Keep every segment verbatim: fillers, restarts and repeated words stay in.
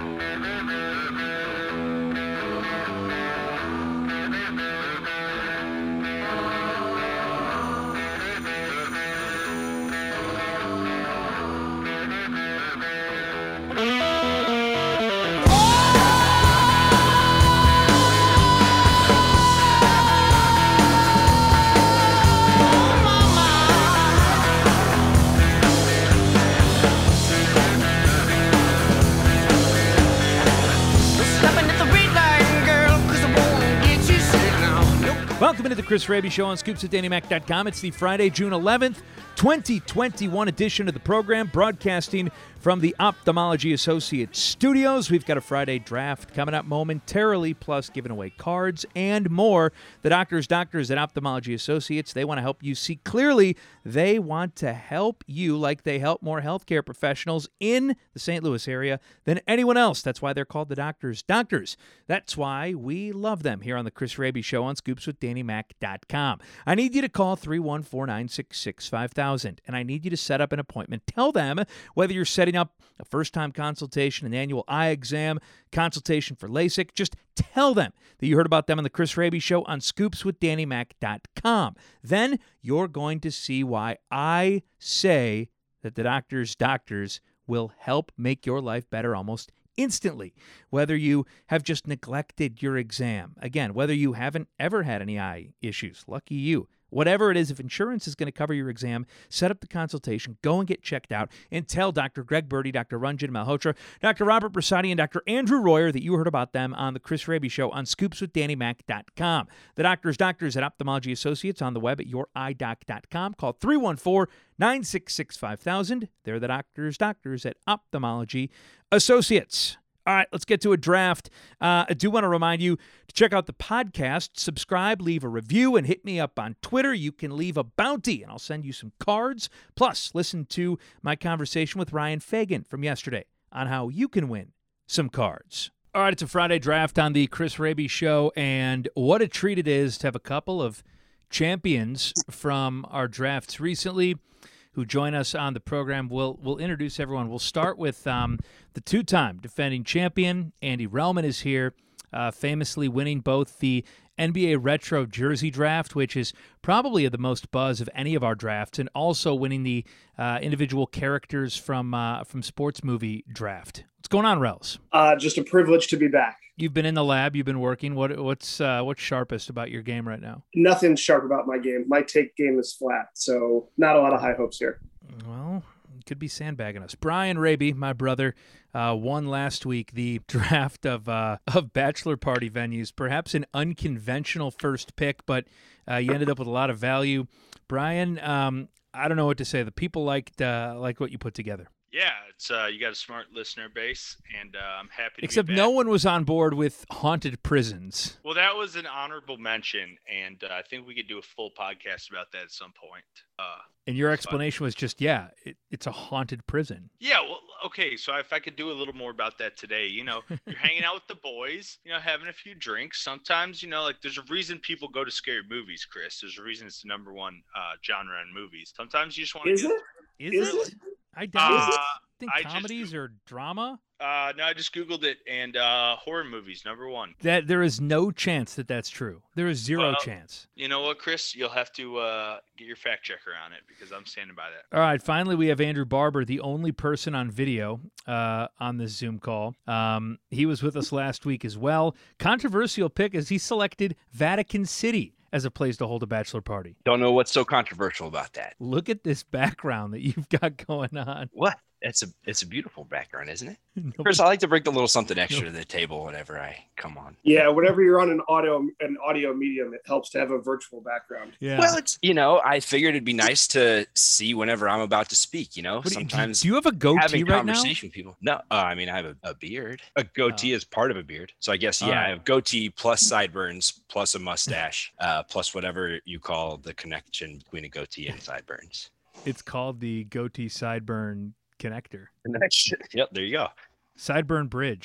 Welcome into the Chris Raby Show on scoops at danny mac dot com. It's the Friday, June eleventh, twenty twenty-one edition of the program, broadcasting from the Ophthalmology Associates studios. We've got a Friday draft coming up momentarily, plus giving away cards and more. The doctors, doctors at Ophthalmology Associates, they want to help you see clearly. They want to help you like they help more healthcare professionals in the Saint Louis area than anyone else. That's why they're called the doctors, doctors. That's why we love them here on the Chris Raby Show on scoops with danny mac dot com. I need you to call three one four, nine six six, five thousand, and I need you to set up an appointment. Tell them whether you're setting up a first-time consultation, an annual eye exam, consultation for LASIK. Just tell them that you heard about them on the Chris Raby Show on scoops with danny mac dot com. Then you're going to see why I say that the doctors, doctors will help make your life better almost instantly. Whether you have just neglected your exam, again, whether you haven't ever had any eye issues, lucky you. Whatever it is, if insurance is going to cover your exam, set up the consultation, go and get checked out, and tell Doctor Greg Birdie, Doctor Ranjan Malhotra, Doctor Robert Brasati, and Doctor Andrew Royer that you heard about them on the Chris Raby Show on scoops with danny mac dot com. The doctors, doctors at Ophthalmology Associates on the web at your eye doc dot com. Call three one four, nine six six, five thousand. They're the doctors, doctors at Ophthalmology Associates. All right, let's get to a draft. Uh, I do want to remind you to check out the podcast, subscribe, leave a review, and hit me up on Twitter. You can leave a bounty, and I'll send you some cards. Plus, listen to my conversation with Ryan Fagan from yesterday on how you can win some cards. All right, it's a Friday draft on the Chris Raby Show, and what a treat it is to have a couple of champions from our drafts recently who join us on the program. We'll, we'll introduce everyone. We'll start with um, the two-time defending champion. Andy Relman is here, uh, famously winning both the N B A Retro Jersey Draft, which is probably the most buzz of any of our drafts, and also winning the uh, individual characters from uh, from sports movie draft. What's going on, Rels? Uh, just a privilege to be back. You've been in the lab. You've been working. What what's uh, what's sharpest about your game right now? Nothing sharp about my game. My take game is flat, so not a lot of high hopes here. Well, you could be sandbagging us. Brian Raby, my brother, uh, won last week the draft of uh, of bachelor party venues. Perhaps an unconventional first pick, but uh, you ended up with a lot of value. Brian, um, I don't know what to say. The people liked uh, liked what you put together. Yeah, it's uh, you got a smart listener base, and uh, I'm happy to Except be back. no one was on board with haunted prisons. Well, that was an honorable mention, and uh, I think we could do a full podcast about that at some point. Uh, and your explanation was just, yeah, it, it's a haunted prison. Yeah, well, okay, so if I could do a little more about that today, you know, you're hanging out with the boys, you know, having a few drinks. Sometimes, you know, like there's a reason people go to scary movies, Chris. There's a reason it's the number one uh, genre in movies. Sometimes you just want to. Is get... it? Is, Is it? it? I don't Uh, think I comedies just- or drama. Uh, no, I just Googled it, and uh, horror movies, number one. That there is no chance that that's true. There is zero Well, chance. You know what, Chris? You'll have to uh, get your fact checker on it because I'm standing by that. All right, finally we have Andrew Barber, the only person on video uh, on this Zoom call. Um, he was with us last week as well. Controversial pick as he selected Vatican City as a place to hold a bachelor party. Don't know what's so controversial about that. Look at this background that you've got going on. What? It's a it's a beautiful background, isn't it? Nobody- Chris, I like to bring a little something extra to the table whenever I come on. Yeah, whenever you're on an audio an audio medium, it helps to have a virtual background. Yeah. Well, it's you know, I figured it'd be nice to see whenever I'm about to speak. You know, What do you- sometimes do you have a goatee having right now? conversation with people. No, uh, I mean I have a, a beard. A goatee Oh. is part of a beard, so I guess yeah, Oh. I have goatee plus sideburns plus a mustache uh, plus whatever you call the connection between a goatee and sideburns. It's called the goatee sideburn connector. Connection. Yep, there you go. Sideburn bridge.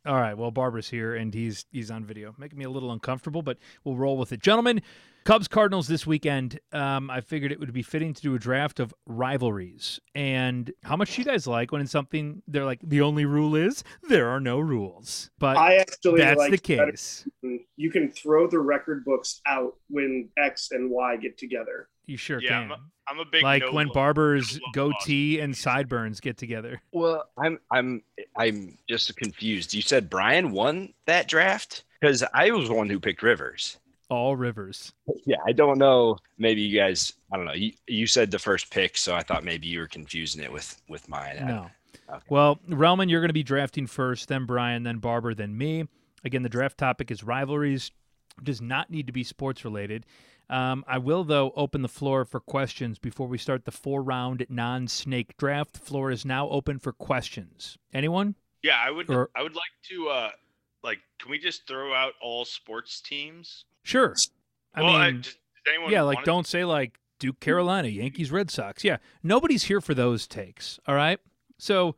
All right, well, Barbara's here, and he's he's on video. Making me a little uncomfortable, but we'll roll with it. Gentlemen, Cubs-Cardinals this weekend. Um, I figured it would be fitting to do a draft of rivalries. And how much do you guys like when it's something they're like, the only rule is there are no rules? But I actually that's like the case. You can throw the record books out when X and Y get together. You sure Yeah, can. I'm a, I'm a big Like no when look- Barber's no look goatee boss. and sideburns get together. Well, I'm I'm I'm just confused. You said Brian won that draft? Because I was the one who picked Rivers. All Rivers. Yeah, I don't know. Maybe you guys, I don't know. You, you said the first pick, so I thought maybe you were confusing it with with mine. I- No. Okay. Well, Relman, you're going to be drafting first, then Brian, then Barber, then me. Again, the draft topic is rivalries. It does not need to be sports related. Um, I will, though, open the floor for questions before we start the four-round non-snake draft. The floor is now open for questions. Anyone? Yeah, I would. Or- I would like to. Uh, like, can we just throw out all sports teams? Sure. I well, I, mean, just, does anyone yeah, like wanna- don't say like Duke, Carolina, Yankees, Red Sox. Yeah, nobody's here for those takes. All right. So,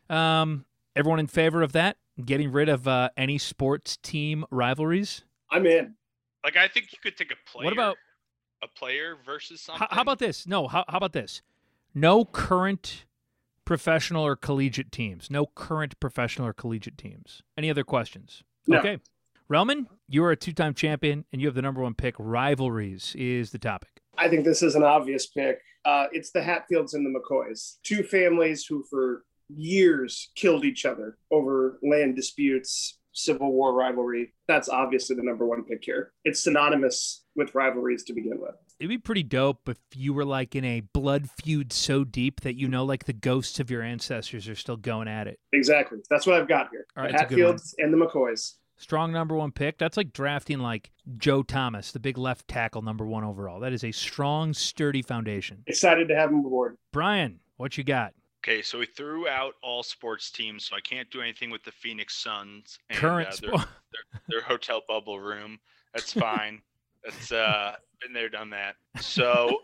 um, everyone in favor of that? Getting rid of uh, any sports team rivalries? I'm in. Like, I think you could take a player. What about a player versus something? how, how about this? No, how, how about this? No current professional or collegiate teams. No current professional or collegiate teams. Any other questions? No. Okay. Relman, you are a two-time champion, and you have the number one pick. Rivalries is the topic. I think this is an obvious pick. Uh, it's the Hatfields and the McCoys, two families who for years killed each other over land disputes, Civil War rivalry. That's obviously the number one pick here. It's synonymous with rivalries to begin with. It'd be pretty dope if you were like in a blood feud so deep that you know like the ghosts of your ancestors are still going at it. Exactly. That's what I've got here. All right, the that's a good one. Hatfields and the McCoys. Strong number one pick. That's like drafting like Joe Thomas, the big left tackle, number one overall. That is a strong, sturdy foundation. Excited to have him aboard. Brian, what you got? Okay, so we threw out all sports teams, so I can't do anything with the Phoenix Suns and Current uh, their, spo- their, their hotel bubble room. That's fine. That's uh, been there, done that. So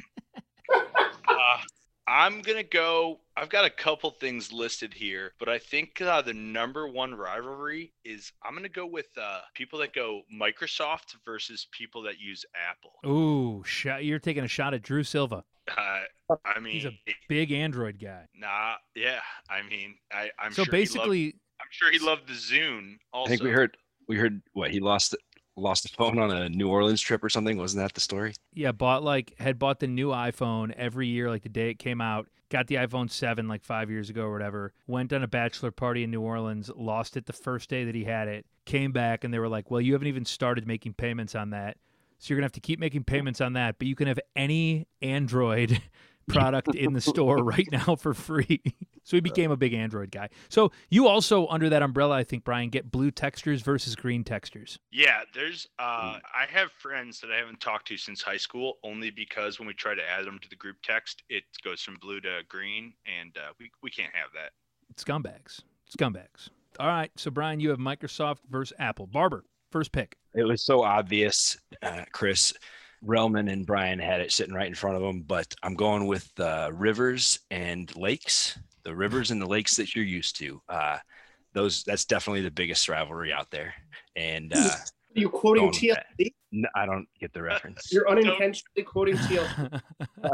uh, I'm gonna go. I've got a couple things listed here, but I think uh, the number one rivalry is I'm gonna go with uh, people that go Microsoft versus people that use Apple. Ooh, shot, you're taking a shot at Drew Silva. Uh, I mean, He's a big Android guy. nah, yeah. I mean, I, I'm So sure he loved- basically, I'm sure he loved the Zune. Also, I think we heard we heard what he lost lost a phone on a New Orleans trip or something. Wasn't that the story? yeah, bought like had bought the new iPhone every year, like the day it came out. Got the iPhone seven like five years ago or whatever. Went on a bachelor party in New Orleans. Lost it the first day that he had it. Came back and they were like, "Well, you haven't even started making payments on that, so you're gonna have to keep making payments on that. But you can have any Android product in the store right now for free." So he became a big Android guy. So you also, under that umbrella, I think, Brian, get blue textures versus green textures. Yeah, there's. Uh, I have friends that I haven't talked to since high school, only because when we try to add them to the group text, it goes from blue to green, and uh, we we can't have that. Scumbags. Scumbags. All right. So, Brian, you have Microsoft versus Apple. Barber, first pick. It was so obvious, uh, Chris. Relman and Brian had it sitting right in front of them, but I'm going with uh, rivers and lakes. The rivers and the lakes that you're used to. Uh, those that's definitely the biggest rivalry out there. And uh, Are you quoting going with T L C? n- I don't get the reference. You're unintentionally quoting T L C.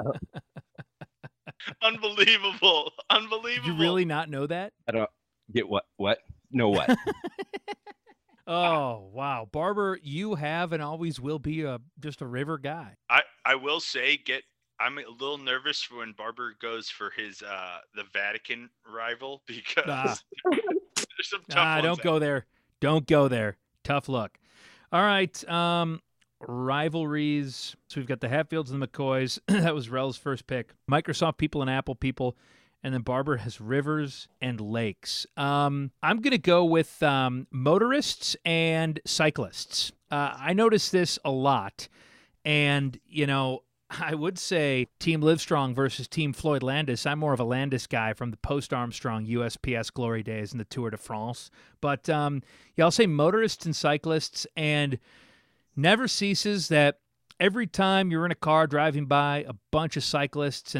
Unbelievable! Unbelievable! Did you really not know that? I don't get what what no what. Oh, wow. Barber, you have and always will be a just a river guy. I I will say, get. I'm a little nervous for when Barber goes for his uh the Vatican rival because Ah. there's some tough Ah, ones don't out go there. Don't go there. Tough luck. All right. Um, rivalries. So we've got the Hatfields and the McCoys. That was Rel's first pick. Microsoft people and Apple people. And then Barber has rivers and lakes. Um, I'm going to go with um, motorists and cyclists. Uh, I notice this a lot. And, you know, I would say Team Livestrong versus Team Floyd Landis. I'm more of a Landis guy from the post-Armstrong U S P S glory days and the Tour de France. But, um, yeah, I'll say motorists and cyclists. And never ceases that every time you're in a car driving by a bunch of cyclists and they're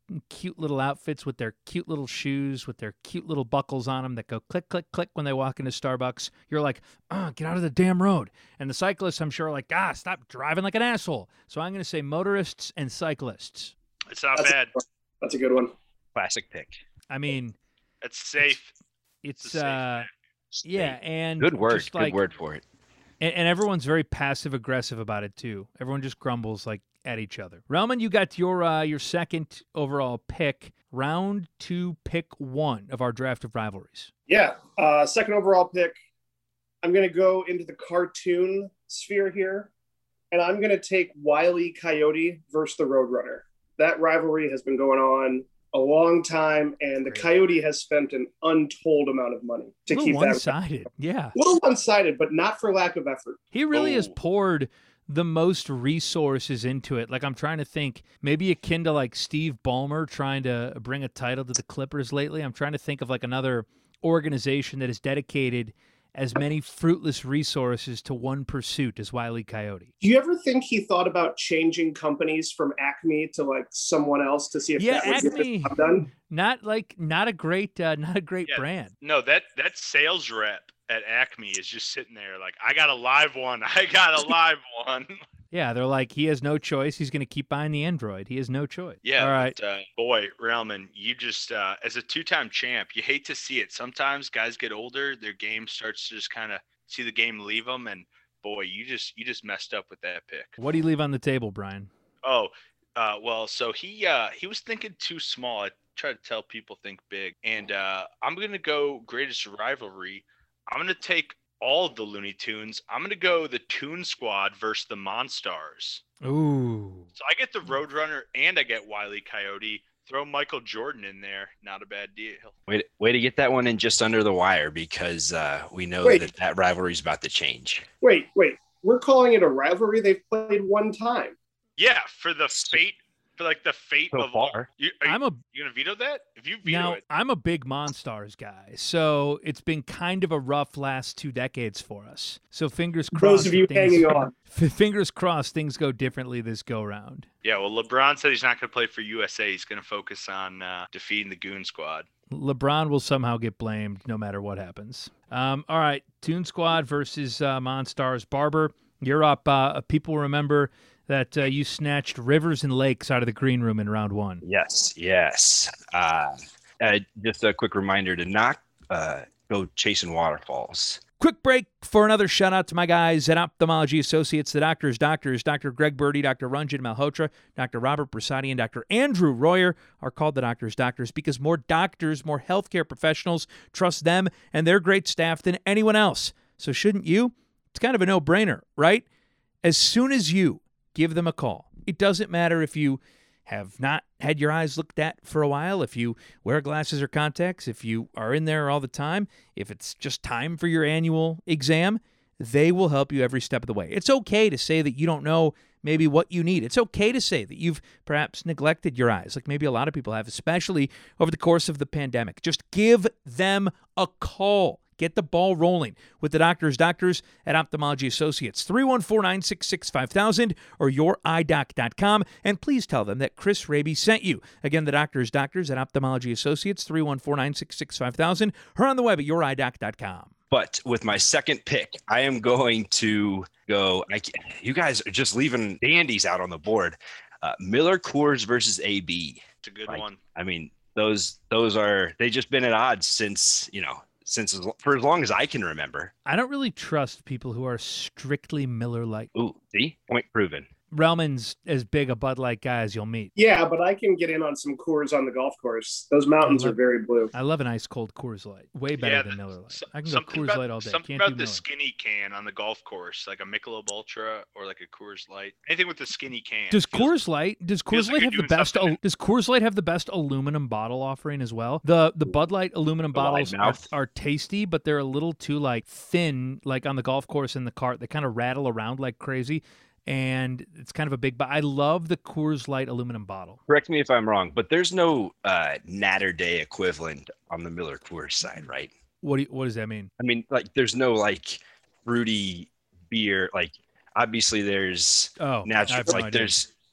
cute little outfits with their cute little shoes, with their cute little buckles on them that go click, click, click when they walk into Starbucks. You're like, oh, get out of the damn road. And the cyclists, I'm sure, are like, ah, stop driving like an asshole. So I'm going to say motorists and cyclists. It's not That's bad. A, that's a good one. Classic pick. I mean, it's safe. It's, It's a safe uh, pick. yeah, and Good word. just like, Good word for it. And, and everyone's very passive aggressive about it too. Everyone just grumbles like at each other. Relman, you got your uh, your second overall pick. Round two, pick one of our draft of rivalries. Yeah, uh, second overall pick. I'm going to go into the cartoon sphere here, and I'm going to take Wile E. Coyote versus the Roadrunner. That rivalry has been going on a long time, and the Coyote has spent an untold amount of money to a keep that one-sided. Yeah, a little one-sided, but not for lack of effort. He really Oh. has poured the most resources into it. Like, I'm trying to think, maybe akin to like Steve Ballmer trying to bring a title to the Clippers lately. I'm trying to think of like another organization that has dedicated as many fruitless resources to one pursuit as Wile E. Coyote. Do you ever think he thought about changing companies from Acme to like someone else to see if Yeah, that would get Acme. the job done? Not like not a great uh, not a great Yeah. brand. No, that that sales rep at Acme is just sitting there like, I got a live one. I got a live one. Yeah, they're like, he has no choice. He's going to keep buying the Android. He has no choice. Yeah. All right. But, uh, boy, Realman, you just, uh, as a two-time champ, you hate to see it. Sometimes guys get older, their game starts to just kind of see the game leave them. And boy, you just, you just messed up with that pick. What do you leave on the table, Brian? Oh, uh, well, so he, uh, he was thinking too small. I try to tell people think big. And uh, I'm going to go greatest rivalry. I'm going to take all of the Looney Tunes. I'm going to go the Toon Squad versus the Monstars. Ooh. So I get the Roadrunner and I get Wile E. Coyote. Throw Michael Jordan in there. Not a bad deal. Way to, way to get that one in just under the wire, because uh, we know Wait. that that rivalry is about to change. Wait, wait. We're calling it a rivalry. They've played one time. Yeah, for the fate, for like the fate So of all. far. You, are I'm you, a you gonna veto that? If you veto now it, I'm a big Monstars guy, so it's been kind of a rough last two decades for us. So fingers crossed. Those of you that things- hanging on. f- Fingers crossed, things go differently this go round. yeah. Well, LeBron said he's not gonna play for U S A. He's gonna focus on uh, defeating the Goon Squad. LeBron will somehow get blamed no matter what happens. Um, all right, Toon Squad versus uh, Monstars. Barber, you're up. Uh, people remember that uh, you snatched Rivers and Lakes out of the green room in round one. Yes, yes. Uh, uh, just a quick reminder to not uh, go chasing waterfalls. Quick break for another shout out to my guys at Ophthalmology Associates, the doctors, doctors, Doctor Greg Birdie, Doctor Ranjan Malhotra, Doctor Robert Brasati, and Doctor Andrew Royer are called the doctors, doctors because more doctors, more healthcare professionals trust them and their great staff than anyone else. So shouldn't you? It's kind of a no-brainer, right? As soon as you give them a call, it doesn't matter if you have not had your eyes looked at for a while, if you wear glasses or contacts, if you are in there all the time, if it's just time for your annual exam, they will help you every step of the way. It's okay to say that you don't know maybe what you need. It's okay to say that you've perhaps neglected your eyes, like maybe a lot of people have, especially over the course of the pandemic. Just give them a call. Get the ball rolling with the doctors, doctors at Ophthalmology Associates, three one four, nine six six, five thousand or your eye doc dot com. And please tell them that Chris Raby sent you. Again, the doctors, doctors at Ophthalmology Associates, three one four, nine six six, five thousand or on the web at your eye doc dot com. But with my second pick, I am going to go. I, can't- you guys are just leaving dandies out on the board. Uh, Miller Coors versus A B. It's a good Like, one. I mean, those those are they just been at odds since you know since as, for as long as I can remember. I don't really trust people who are strictly Miller Lite. Ooh, see, point proven. Relman's as big a Bud Light guy as you'll meet. Yeah, but I can get in on some Coors on the golf course. Those mountains are very blue. I love an ice cold Coors Light. Way better Yeah, than the- Miller Lite. So- I can go something Coors about, Light all day. Something Can't do about the Miller. skinny can on the golf course, like a Michelob Ultra or like a Coors Light. Anything with the skinny can. Does feels- Coors Light does feels Coors like Light you're have the doing best something al- does Coors Light have the best aluminum bottle offering as well? The the Bud Light aluminum The wide bottles are, mouth. are tasty, but they're a little too like thin, like on the golf course in the cart. They kind of rattle around like crazy, and it's kind of a big. But I love the Coors Light aluminum bottle. Correct me if I'm wrong, but there's no uh, Natter Day equivalent on the Miller Coors side, right? What do you, what does that mean? I mean, like, there's no like fruity beer. Like, obviously, there's Oh, I natural. have no Like, idea. there's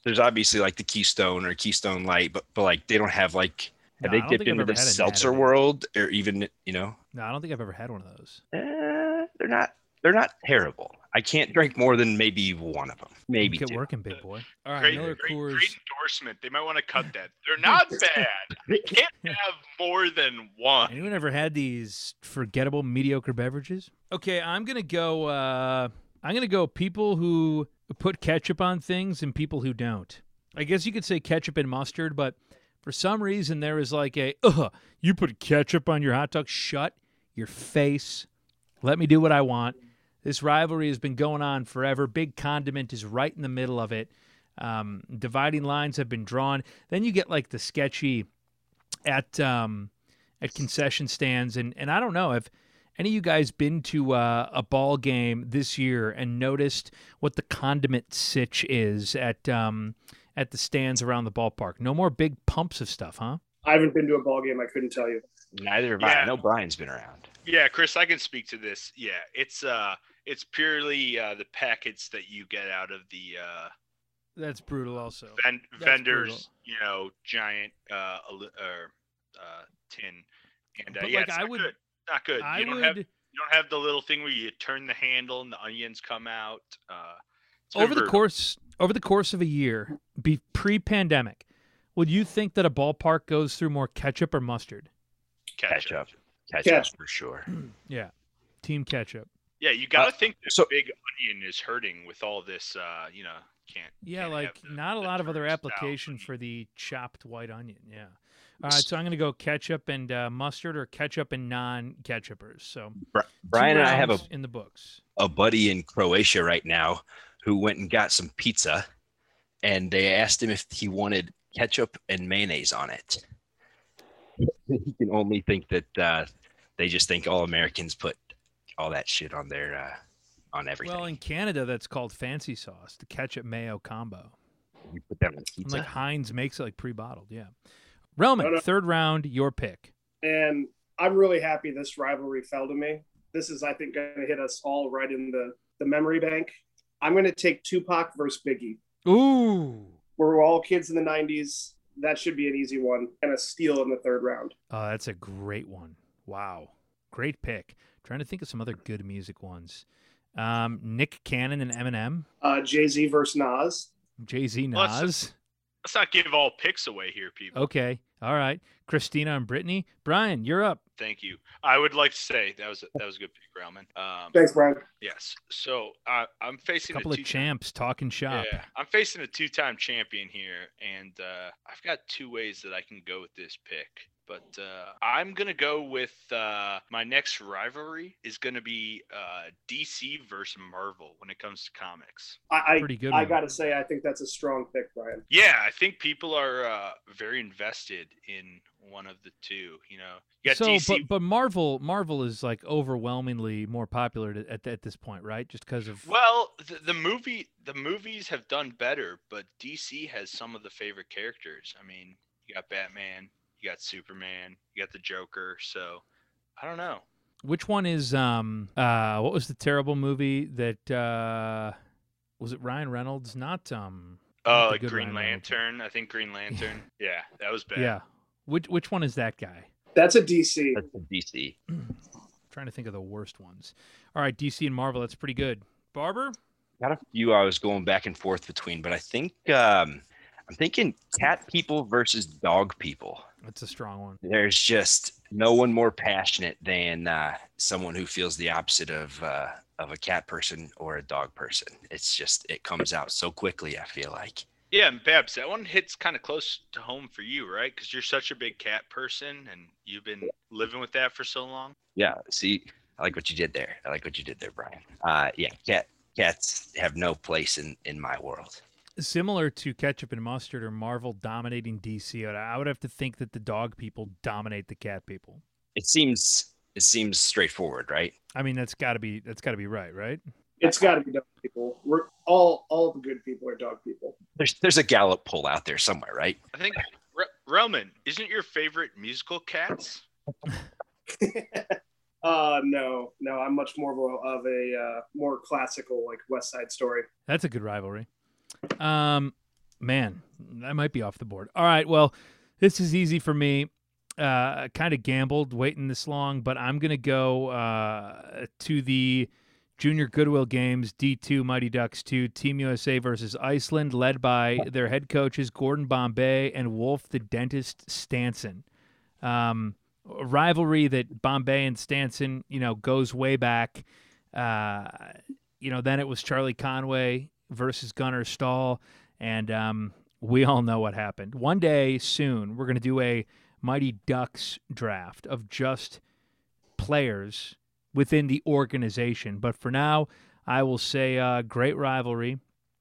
there's obviously like the Keystone or Keystone Light, but but like they don't have like have No, I they don't dipped think I've into ever the had a seltzer natty. world or even you know? No, I don't think I've ever had one of those. Eh, they're not they're not terrible. I can't drink more than maybe one of them, maybe Get two. working, big boy. All right, Great, Miller great, Coors. great endorsement. They might want to cut that. They're not bad. You can't have more than one. Anyone ever had these forgettable mediocre beverages? Okay, I'm gonna go. Uh, I'm gonna go. People who put ketchup on things and people who don't. I guess you could say ketchup and mustard, but for some reason there is like a. Ugh, you put ketchup on your hot dog? Shut your face. Let me do what I want. This rivalry has been going on forever. Big Condiment is right in the middle of it. Um, dividing lines have been drawn. Then you get like the sketchy at um, at concession stands, and and I don't know if any of you guys been to uh, a ball game this year and noticed what the condiment sitch is at um, at the stands around the ballpark. No more big pumps of stuff, huh? I haven't been to a ball game. I couldn't tell you. Neither have Yeah. I. I know Brian's been around. Yeah, Chris, I can speak to this. Yeah, it's uh, it's purely uh, the packets that you get out of the uh, That's brutal. Also, ven- That's vendors, brutal. you know, giant uh, ali- or uh, tin. And uh, But, yeah, like, it's I not would- good. Not good. I you don't would have you don't have the little thing where you turn the handle and the onions come out. Uh, it's been over the brutal. course over the course of a year, be pre-pandemic, would you think that a ballpark goes through more ketchup or mustard? Ketchup. Ketchup Ketchup. for sure. Yeah, team ketchup. Yeah, you got to Uh, think the so- big onion is hurting with all this. Uh, you know, can't. Yeah, can't like have the- not a the lot of other turn style application onion. for the chopped white onion. Yeah. All right, so I'm going to go ketchup and uh, mustard, or ketchup and non-ketchupers. So Bri- two Brian and I have a, rounds in the books. a buddy in Croatia right now who went and got some pizza, and they asked him if he wanted ketchup and mayonnaise on it. He can only think that uh, they just think all Americans put all that shit on their uh, on everything. Well, in Canada, that's called fancy sauce, the ketchup mayo combo. You put that on And pizza. like Heinz makes it like pre-bottled. Yeah. Relman, No, no. third round, your pick. And I'm really happy this rivalry fell to me. This is, I think, going to hit us all right in the, the memory bank. I'm going to take Tupac versus Biggie. Ooh. We're all kids in the nineties. That should be an easy one and a steal in the third round. Oh, that's a great one. Wow. Great pick. Trying to think of some other good music ones. Um, Nick Cannon and Eminem. Uh, Jay-Z versus Nas. Jay-Z, Well, that's- Nas. Let's not give all picks away here, people. Okay. All right. Christina and Brittany. Brian, you're up. Thank you. I would like to say that was a, that was a good pick, Rauman. Um, Thanks, Brian. yes. So uh, I'm A facing couple a of two- champs talking shop. Yeah, I'm facing a two-time champion here, and uh, I've got two ways that I can go with this pick. But uh, I'm gonna go with uh, my next rivalry is gonna be uh, D C versus Marvel when it comes to comics. I, Pretty good I, I one. got to say, I think that's a strong pick, Brian. Yeah, I think people are uh, very invested in one of the two. You know, you got So, D C. but but Marvel Marvel is like overwhelmingly more popular to, at at this point, right? Just because of Well, the, the movie, the movies have done better, but D C has some of the favorite characters. I mean, you got Batman, you got Superman, you got the Joker. So, I don't know. which one is um uh what was the terrible movie that uh was it Ryan Reynolds? Not um Oh, Not the like good Green Ryan Reynolds. Lantern. I think Green Lantern. yeah, that was bad. yeah. Which which one is that guy? That's a D C. That's the D C. trying to think of the worst ones. All right, D C and Marvel, that's pretty good. Barber? Got a few I was going back and forth between, but I think um, I'm thinking cat people versus dog people. That's a strong one. There's just no one more passionate than uh, someone who feels the opposite of uh, of a cat person or a dog person. It's just it comes out so quickly. I feel like. Yeah, and Babs, that one hits kind of close to home for you, right? Because you're such a big cat person, and you've been living with that for so long. Yeah. See, I like what you did there. I like what you did there, Brian. Uh, yeah, cat cats have no place in in my world. Similar to Ketchup and Mustard or Marvel dominating D C, I would have to think that the dog people dominate the cat people. It seems it seems straightforward, right? I mean, that's got to be that's got to be right, right? It's got to be dog people. We're all all the good people are dog people. There's there's a Gallup poll out there somewhere, right? I think, R- Relman, isn't your favorite musical Cats? uh no, no, I'm much more of a, of a uh, more classical like West Side Story. That's a good rivalry. Um, Man, that might be off the board. All right, well, this is easy for me. Uh, kind of gambled waiting this long, but I'm going to go uh, to the Junior Goodwill Games, D two Mighty Ducks two, Team U S A versus Iceland, led by their head coaches Gordon Bombay and Wolf the Dentist Stanson. Um, a rivalry that Bombay and Stanson, you know, goes way back. Uh, you know, then it was Charlie Conway versus Gunnar Stahl, and um, we all know what happened. One day soon, we're going to do a Mighty Ducks draft of just players within the organization. But for now, I will say uh, great rivalry.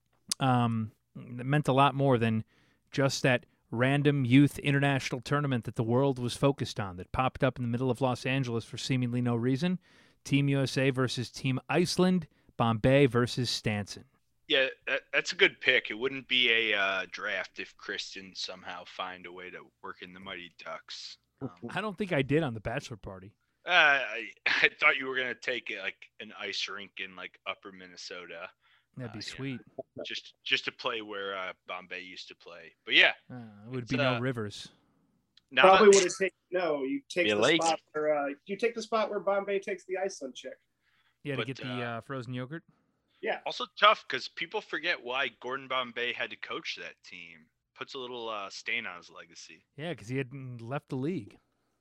Um, it meant a lot more than just that random youth international tournament that the world was focused on that popped up in the middle of Los Angeles for seemingly no reason. Team U S A versus Team Iceland, Bombay versus Stanson. Yeah, that, that's a good pick. It wouldn't be a uh, draft if Chris didn't somehow find a way to work in the Mighty Ducks. Um, I don't think I did on the bachelor party. uh, I, I thought you were gonna take it like an ice rink in like Upper Minnesota. That'd be Uh, sweet. Yeah, just just to play where uh, Bombay used to play. But yeah, Uh, it would It's, be no uh, rivers. now Probably that- would have taken no. You take Be a the lake. spot where uh, you take the spot where Bombay takes the Iceland chick. Yeah, to but, get the uh, uh, frozen yogurt. Yeah, also tough because people forget why Gordon Bombay had to coach that team. Puts a little uh, stain on his legacy. Yeah, because he hadn't left the league.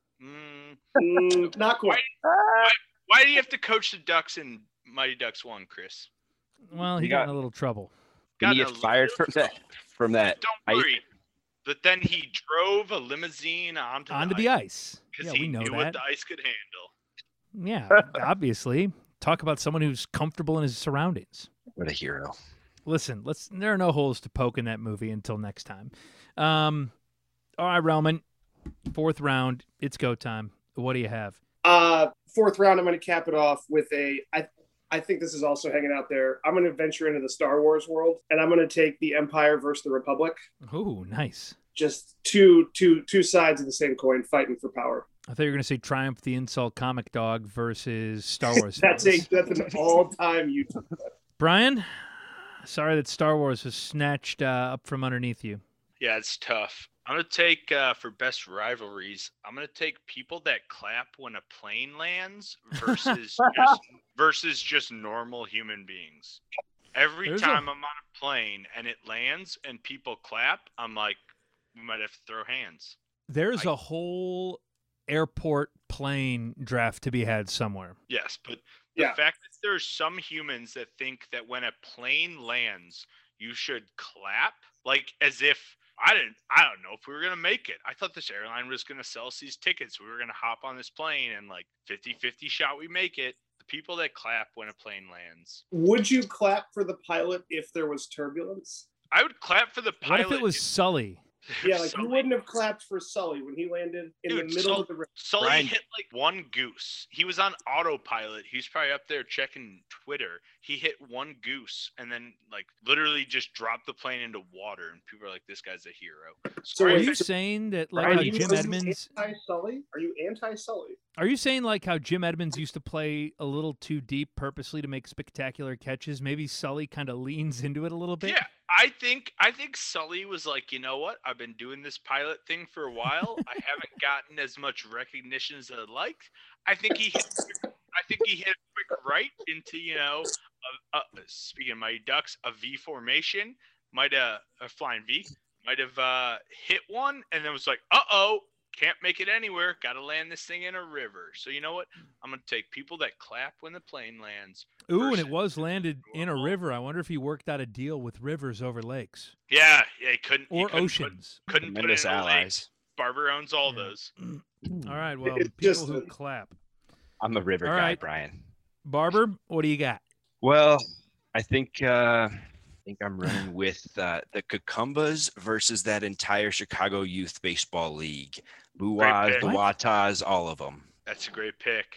Mm, mm, not quite. why do you have to coach the Ducks in Mighty Ducks One, Chris? Well, he You got, got- in a little trouble. Did he Got get in a fired little from that? From that? Don't ice- worry. But then he drove a limousine onto, Onto the the ice ice. because Yeah, he we know knew that. what the ice could handle. Yeah, obviously. Talk about someone who's comfortable in his surroundings. What a hero. Listen, let's. There are no holes to poke in that movie until next time. Um, all right, Relman, fourth round. It's go time. What do you have? Uh, fourth round, I'm going to cap it off with a. I I think this is also hanging out there. I'm going to venture into the Star Wars world, and I'm going to take the Empire versus the Republic. Ooh, nice. Just two two two sides of the same coin fighting for power. I thought you were going to say Triumph the Insult Comic Dog versus Star Wars. That's a fans. that's an all time YouTube. Brian, sorry that Star Wars was snatched uh, up from underneath you. Yeah, it's tough. I'm gonna take uh, for best rivalries. I'm gonna take people that clap when a plane lands versus just, versus just normal human beings. Every There's a- time I'm on a plane and it lands and people clap, I'm like, we might have to throw hands. There's I- a whole airport plane draft to be had somewhere. Yes, but the Yeah. fact that there's some humans that think that when a plane lands, you should clap, like as if I didn't. I don't know if we were gonna make it. I thought this airline was gonna sell us these tickets. We were gonna hop on this plane and like fifty-fifty shot we make it. The people that clap when a plane lands, Would you clap for the pilot if there was turbulence? I would clap for the What pilot. if it was Sully? Yeah, like Sully- you wouldn't have clapped for Sully when he landed in Dude, the middle Sul- of the river. Sully Brian- hit like one goose. He was on autopilot. He was probably up there checking Twitter. He hit one goose and then like literally just dropped the plane into water. And people are like, "This guy's a hero." So Are wait, you so- saying that like Are how you Jim Edmonds? anti-Sully? Are you anti-Sully? Are you saying like how Jim Edmonds used to play a little too deep purposely to make spectacular catches? Maybe Sully kind of leans into it a little bit. Yeah, I think I think Sully was like, you know what? I've been doing this pilot thing for a while. I haven't gotten as much recognition as I'd like. I think he hit. I think he hit a quick right into you know, a, a, speaking of Mighty Ducks, a V formation. Might have a flying V. Might have uh, hit one and then was like, uh oh. Can't make it anywhere. Got to land this thing in a river. So you know what? I'm gonna take people that clap when the plane lands. Ooh, and it versus was landed in a normal. river. I wonder if he worked out a deal with rivers over lakes Yeah, yeah. He couldn't. he or couldn't oceans. Put, couldn't put it Tremendous in a lake. allies. Barber owns all Yeah. those. All right, well, It's people just who a- clap. I'm a river All guy, right. Brian. Barber, what do you got? Well, I think uh, I think I'm running with uh, the Cucumbas versus that entire Chicago Youth Baseball League. Buas, pick. the Watas, all of them. That's a great pick.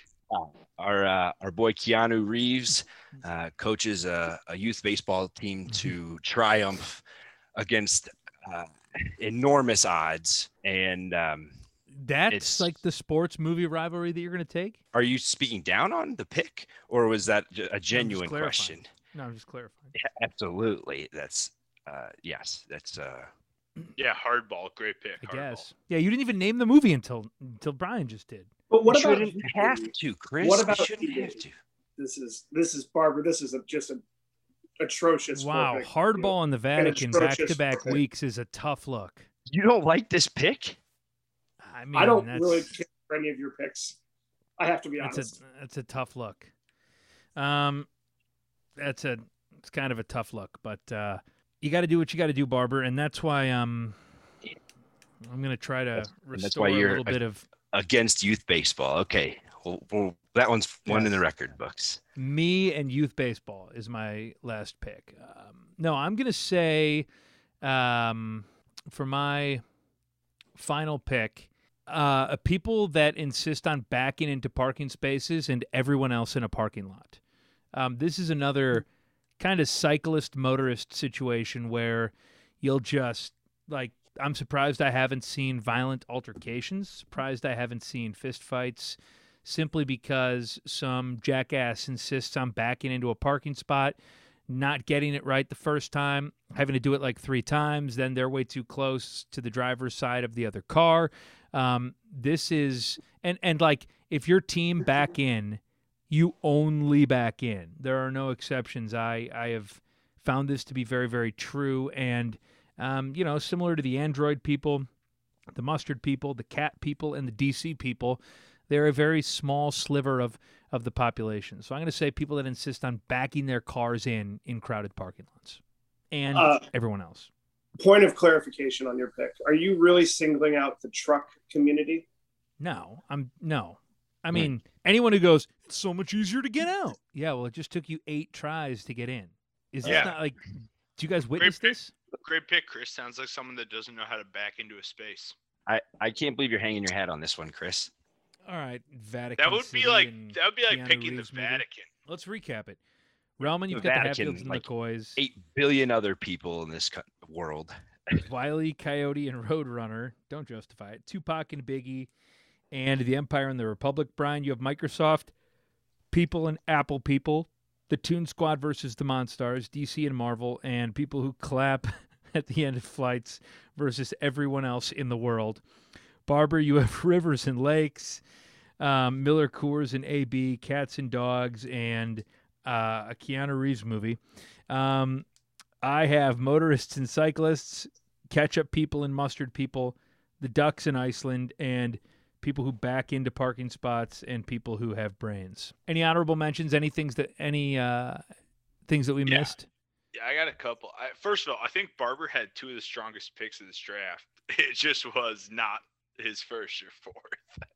Our uh, our boy Keanu Reeves uh, coaches a, a youth baseball team to triumph against uh, enormous odds. And um, That's It's- like the sports movie rivalry that you're going to take? are you speaking down on the pick, or was that j- a genuine clarifying. question? No, I'm just clarifying. Yeah, absolutely. That's uh, yes, that's uh, Yeah, Hardball, great pick. I Hardball. guess. Yeah, you didn't even name the movie until until Brian just did. But what you about shouldn't have to, Chris. What You about shouldn't T-Baby? have to. This is this is Barbara. This is a, just an atrocious. Wow, pick. Hardball in the Vatican back atrocious to back pick. weeks is a tough look. You don't like this pick? I mean, I don't that's, really care for any of your picks. I have to be that's honest. a that's a tough look. Um, that's a it's kind of a tough look, but uh, you got to do what you got to do, Barber, and that's why um, I'm gonna try to That's- restore that's why a you're little a- bit of Against youth baseball. Okay. Well, well that one's one in Yes. the record books. me and youth baseball is my last pick. Um, no, I'm gonna say um, for my final pick, uh, people that insist on backing into parking spaces and everyone else in a parking lot. Um, this is another kind of cyclist motorist situation where you'll just like. I'm surprised I haven't seen violent altercations. Surprised I haven't seen fistfights, simply because some jackass insists on backing into a parking spot, not getting it right the first time, having to do it like three times. Then they're way too close to the driver's side of the other car. Um, this is and and like if your team back in, you only back in. There are no exceptions. I I have found this to be very very true, and um, you know, similar to the Android people, the mustard people, the cat people, and the D C people. They're a very small sliver of, of the population. So I'm going to say people that insist on backing their cars in in crowded parking lots and Uh, everyone else. Point of clarification on your pick: are you really singling out the truck community? No, I'm no. I mean, anyone who goes, it's so much easier to get out. Yeah, well, it just took you eight tries to get in. Is this Yeah. not like, do you guys witness pick. this? Great pick, Chris. Sounds like someone that doesn't know how to back into a space. I, I can't believe you're hanging your hat on this one, Chris. All right, Vatican. That would be City like and that would be like Keanu picking Reeves the movie. Vatican. Let's recap it. Relman, you've The got Vatican, the Hatfields and like, McCoys. Eight billion other people in this co- world. Wiley, Coyote, and Roadrunner. Don't justify it. Tupac and Biggie, and the Empire and the Republic. Brian, you have Microsoft people and Apple people, the Toon Squad versus the Monstars, D C and Marvel, and people who clap at the end of flights versus everyone else in the world. Barber, you have Rivers and Lakes, um, Miller Coors and A B, Cats and Dogs, and uh, a Keanu Reeves movie. Um, I have motorists and cyclists, ketchup people and mustard people, the Ducks in Iceland, and people who back into parking spots and people who have brains. Any honorable mentions? Any things that any uh, things that we Yeah. missed? Yeah, I got a couple. I, first of all, I think Barber had two of the strongest picks of this draft. It just was not his first or fourth.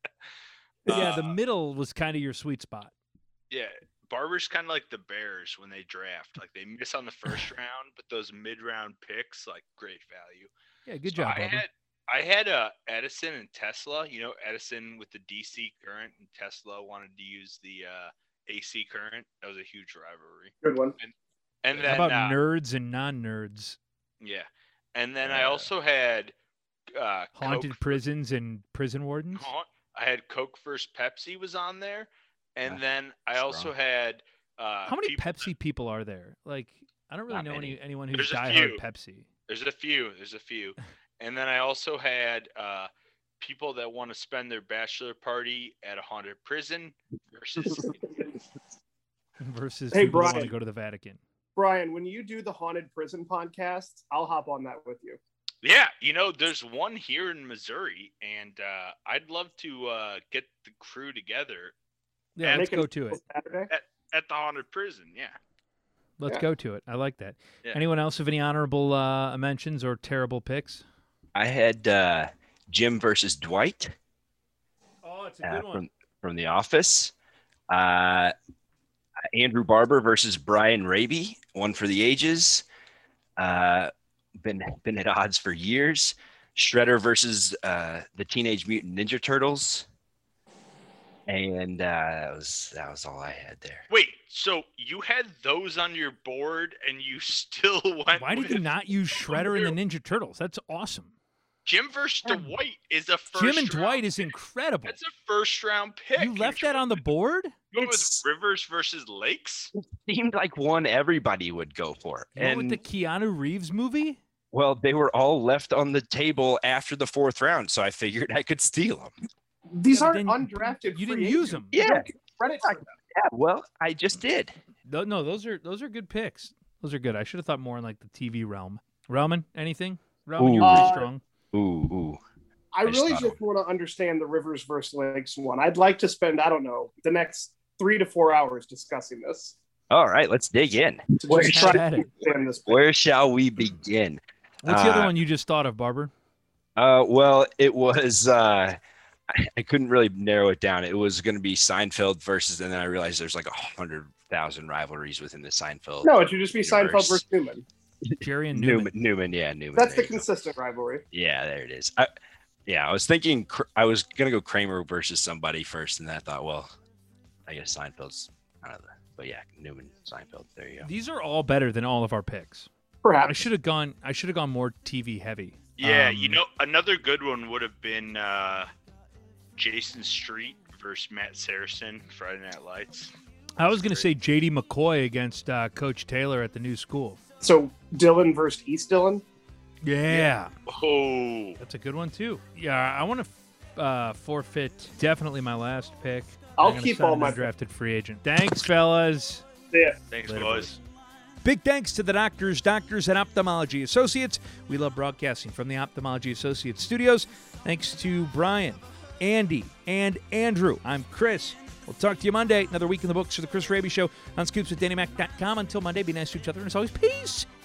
Yeah, the Uh, middle was kind of your sweet spot. Yeah, Barber's kind of like the Bears when they draft. Like they miss on the first round, but those mid-round picks, like great value. Yeah, good So job, I Barber. had I had uh, Edison and Tesla. You know, Edison with the D C current, and Tesla wanted to use the uh, A C current. That was a huge rivalry. Good one. And How then about uh, nerds and non-nerds? yeah, and then I Uh, also had uh, Haunted Coke prisons and prison wardens? Haunt- I had Coke versus Pepsi was on there, and Yeah, then I that's also wrong. had uh, How many people- Pepsi people are there? Like, I don't really Not know many. any anyone who's There's a diehard few. Pepsi. There's a few. There's a few. And then I also had uh, people that want to spend their bachelor party at a haunted prison versus. Versus Hey, people who want to Brian. go to the Vatican. Brian, when you do the haunted prison podcast, I'll hop on that with you. Yeah, you know, there's one here in Missouri, and uh, I'd love to uh, get the crew together Yeah, And let's Make go to it. Saturday. at the haunted prison. Yeah. Let's Yeah. go to it. I like that. Yeah. Anyone else have any honorable uh, mentions or terrible picks? I had uh, Jim versus Dwight Oh, it's uh, from from The Office. Uh, Andrew Barber versus Brian Raby, one for the ages. Uh, been been at odds for years. Shredder versus uh, the Teenage Mutant Ninja Turtles. And uh, that was that was all I had there. Wait, so you had those on your board, and you still went? Why did you with not use Shredder and the Ninja Turtles? That's awesome. Jim versus Dwight is a first. Jim and round Dwight is pick. incredible. That's a first round pick. You left that on the board? Go with It's- Rivers versus Lakes. Seemed like one everybody would go for. You went And with the Keanu Reeves movie? well, they were all left on the table after the fourth round, so I figured I could steal them. These Yeah, but aren't then undrafted. You free didn't use agents. them. You Yeah. don't get credit for them. Yeah, well, I just did. No, no, those are those are good picks. Those are good. I should have thought more in like the T V realm. Relman, anything? Relman, you're Ooh. pretty Uh, strong. Ooh, ooh. I I just really thought just want to understand the Rivers versus Lakes one. I'd like to spend, I don't know, the next three to four hours discussing this. All right, let's dig in. To Where just shall- try to understand this. Where shall we begin? What's the other uh, one you just thought of, Barber? Uh, well, it was. Uh, I, I couldn't really narrow it down. It was going to be Seinfeld versus, and then I realized there's like a hundred thousand rivalries within the Seinfeld. No, it should just be Universe. Seinfeld versus Newman. Jerry and Newman. Newman, Newman, yeah, Newman. That's there the you go. consistent rivalry. Yeah, there it is. I, yeah, I was thinking Kr- I was gonna go Kramer versus somebody first, and then I thought, well, I guess Seinfeld's kind of the, but yeah, Newman, Seinfeld. There you go. These are all better than all of our picks. I Perhaps. should have gone. I should have gone more T V heavy. Yeah, Um, you know, another good one would have been uh, Jason Street versus Matt Saracen, Friday Night Lights. I was going to say J D McCoy against uh, Coach Taylor at the new school. So Dylan versus East Dylan. Yeah, Oh, that's a good one too. Yeah, I want to uh, forfeit definitely my last pick. I'll I'm gonna keep sign all an my undrafted free agent. Thanks, fellas. Yeah. thanks, Later, boys. Big thanks to the doctors, doctors at Ophthalmology Associates. We love broadcasting from the Ophthalmology Associates studios. Thanks to Brian, Andy, and Andrew. I'm Chris. We'll talk to you Monday. Another week in the books for the Chris Raby Show on scoops with danny mac dot com. Until Monday, be nice to each other. And as always, peace